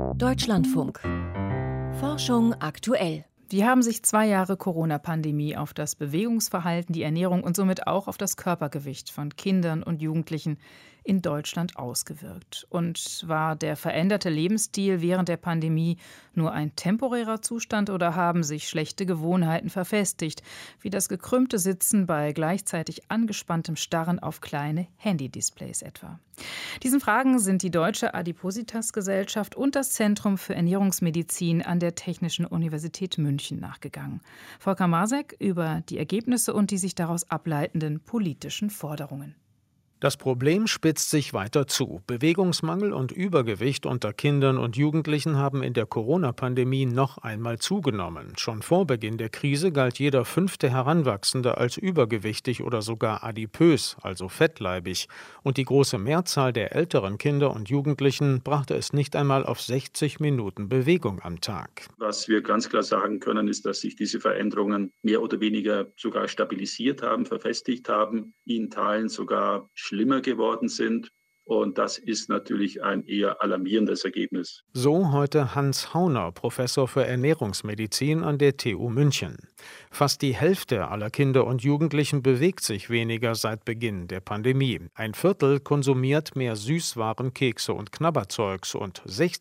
Deutschlandfunk. Forschung aktuell. Wie haben sich 2 Jahre Corona-Pandemie auf das Bewegungsverhalten, die Ernährung und somit auch auf das Körpergewicht von Kindern und Jugendlichen in Deutschland ausgewirkt? Und war der veränderte Lebensstil während der Pandemie nur ein temporärer Zustand oder haben sich schlechte Gewohnheiten verfestigt, wie das gekrümmte Sitzen bei gleichzeitig angespanntem Starren auf kleine Handy-Displays etwa? Diesen Fragen sind die Deutsche Adipositas-Gesellschaft und das Zentrum für Ernährungsmedizin an der Technischen Universität München nachgegangen. Volker Masek über die Ergebnisse und die sich daraus ableitenden politischen Forderungen. Das Problem spitzt sich weiter zu. Bewegungsmangel und Übergewicht unter Kindern und Jugendlichen haben in der Corona-Pandemie noch einmal zugenommen. Schon vor Beginn der Krise galt jeder 5. Heranwachsende als übergewichtig oder sogar adipös, also fettleibig. Und die große Mehrzahl der älteren Kinder und Jugendlichen brachte es nicht einmal auf 60 Minuten Bewegung am Tag. Was wir ganz klar sagen können, ist, dass sich diese Veränderungen mehr oder weniger sogar stabilisiert haben, verfestigt haben, in Teilen sogar schlimmer geworden sind. Und das ist natürlich ein eher alarmierendes Ergebnis. So heute Hans Hauner, Professor für Ernährungsmedizin an der TU München. Fast die Hälfte aller Kinder und Jugendlichen bewegt sich weniger seit Beginn der Pandemie. 1/4 konsumiert mehr Süßwaren, Kekse und Knabberzeugs und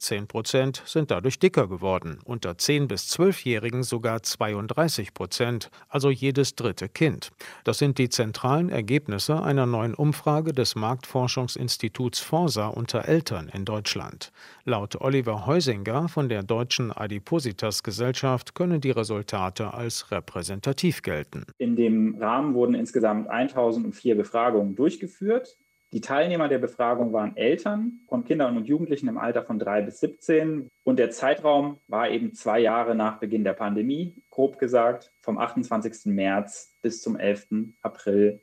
16% sind dadurch dicker geworden. Unter 10- bis 12-Jährigen sogar 32%, also jedes dritte Kind. Das sind die zentralen Ergebnisse einer neuen Umfrage des Marktforschungsinstituts Forsa unter Eltern in Deutschland. Laut Oliver Heusinger von der Deutschen Adipositas-Gesellschaft können die Resultate als repräsentativ gelten. In dem Rahmen wurden insgesamt 1004 Befragungen durchgeführt. Die Teilnehmer der Befragung waren Eltern von Kindern und Jugendlichen im Alter von 3 bis 17. Und der Zeitraum war eben 2 Jahre nach Beginn der Pandemie, grob gesagt vom 28. März bis zum 11. April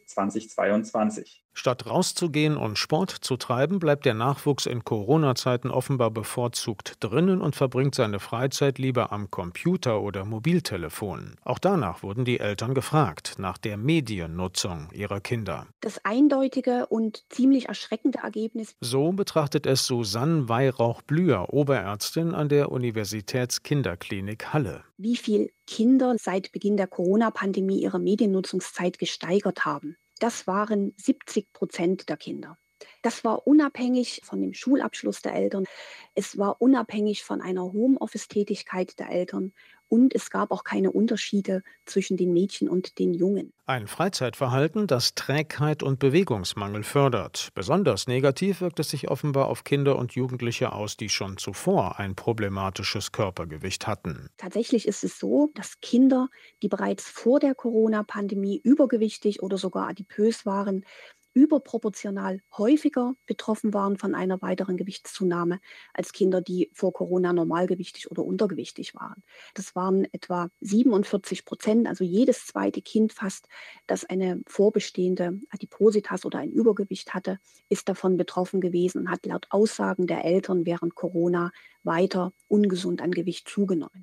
2022. Statt rauszugehen und Sport zu treiben, bleibt der Nachwuchs in Corona-Zeiten offenbar bevorzugt drinnen und verbringt seine Freizeit lieber am Computer oder Mobiltelefon. Auch danach wurden die Eltern gefragt, nach der Mediennutzung ihrer Kinder. Das eindeutige und ziemlich erschreckende Ergebnis. So betrachtet es Susanne Weihrauch-Blüher, Oberärztin an der Universitätskinderklinik Halle. Wie viel Kinder seit Beginn der Corona-Pandemie ihre Mediennutzungszeit gesteigert haben. Das waren 70% der Kinder. Das war unabhängig von dem Schulabschluss der Eltern. Es war unabhängig von einer Homeoffice-Tätigkeit der Eltern. Und es gab auch keine Unterschiede zwischen den Mädchen und den Jungen. Ein Freizeitverhalten, das Trägheit und Bewegungsmangel fördert. Besonders negativ wirkt es sich offenbar auf Kinder und Jugendliche aus, die schon zuvor ein problematisches Körpergewicht hatten. Tatsächlich ist es so, dass Kinder, die bereits vor der Corona-Pandemie übergewichtig oder sogar adipös waren, überproportional häufiger betroffen waren von einer weiteren Gewichtszunahme als Kinder, die vor Corona normalgewichtig oder untergewichtig waren. Das waren etwa 47%, also jedes zweite Kind fast, das eine vorbestehende Adipositas oder ein Übergewicht hatte, ist davon betroffen gewesen und hat laut Aussagen der Eltern während Corona weiter ungesund an Gewicht zugenommen.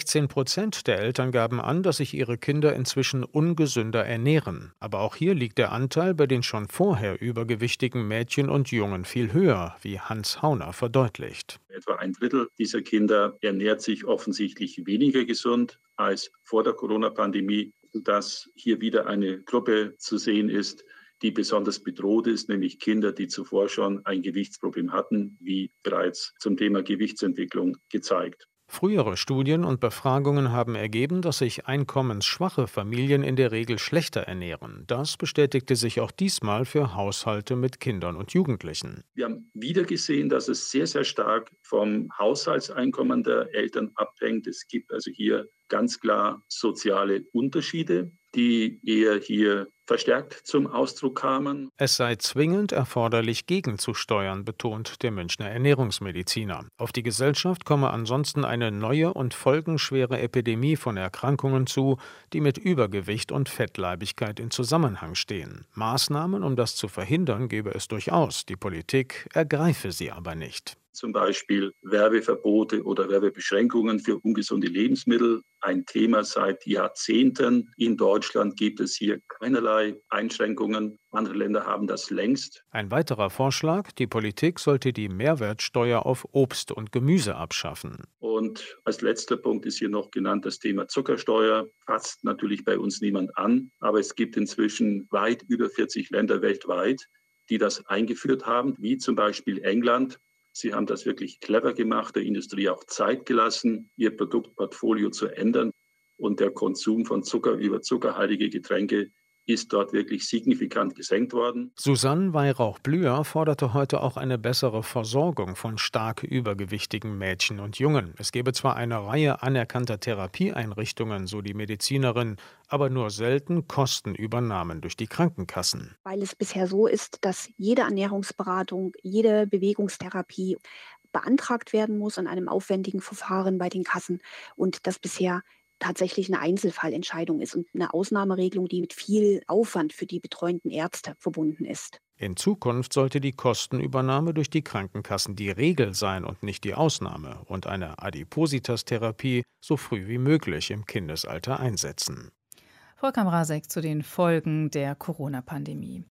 16% der Eltern gaben an, dass sich ihre Kinder inzwischen ungesünder ernähren. Aber auch hier liegt der Anteil bei den schon vorher übergewichtigen Mädchen und Jungen viel höher, wie Hans Hauner verdeutlicht. Etwa 1/3 dieser Kinder ernährt sich offensichtlich weniger gesund als vor der Corona-Pandemie, sodass hier wieder eine Gruppe zu sehen ist, die besonders bedroht ist, nämlich Kinder, die zuvor schon ein Gewichtsproblem hatten, wie bereits zum Thema Gewichtsentwicklung gezeigt. Frühere Studien und Befragungen haben ergeben, dass sich einkommensschwache Familien in der Regel schlechter ernähren. Das bestätigte sich auch diesmal für Haushalte mit Kindern und Jugendlichen. Wir haben wieder gesehen, dass es sehr, sehr stark vom Haushaltseinkommen der Eltern abhängt. Es gibt also hier ganz klar soziale Unterschiede, die eher hier verstärkt zum Ausdruck kamen. Es sei zwingend erforderlich, gegenzusteuern, betont der Münchner Ernährungsmediziner. Auf die Gesellschaft komme ansonsten eine neue und folgenschwere Epidemie von Erkrankungen zu, die mit Übergewicht und Fettleibigkeit in Zusammenhang stehen. Maßnahmen, um das zu verhindern, gebe es durchaus. Die Politik ergreife sie aber nicht. zum Beispiel Werbeverbote oder Werbebeschränkungen für ungesunde Lebensmittel. Ein Thema seit Jahrzehnten. In Deutschland gibt es hier keinerlei Einschränkungen. Andere Länder haben das längst. Ein weiterer Vorschlag: Die Politik sollte die Mehrwertsteuer auf Obst und Gemüse abschaffen. Und als letzter Punkt ist hier noch genannt das Thema Zuckersteuer. Fasst natürlich bei uns niemand an, aber es gibt inzwischen weit über 40 Länder weltweit, die das eingeführt haben, wie zum Beispiel England. Sie haben das wirklich clever gemacht, der Industrie auch Zeit gelassen, ihr Produktportfolio zu ändern. Und der Konsum von Zucker über zuckerhaltige Getränke ist dort wirklich signifikant gesenkt worden. Susanne Weihrauch-Blüher forderte heute auch eine bessere Versorgung von stark übergewichtigen Mädchen und Jungen. Es gebe zwar eine Reihe anerkannter Therapieeinrichtungen, so die Medizinerin, aber nur selten Kostenübernahmen durch die Krankenkassen. Weil es bisher so ist, dass jede Ernährungsberatung, jede Bewegungstherapie beantragt werden muss an einem aufwendigen Verfahren bei den Kassen und das bisher tatsächlich eine Einzelfallentscheidung ist und eine Ausnahmeregelung, die mit viel Aufwand für die betreuenden Ärzte verbunden ist. In Zukunft sollte die Kostenübernahme durch die Krankenkassen die Regel sein und nicht die Ausnahme und eine Adipositas-Therapie so früh wie möglich im Kindesalter einsetzen. Volker Mrazek zu den Folgen der Corona-Pandemie.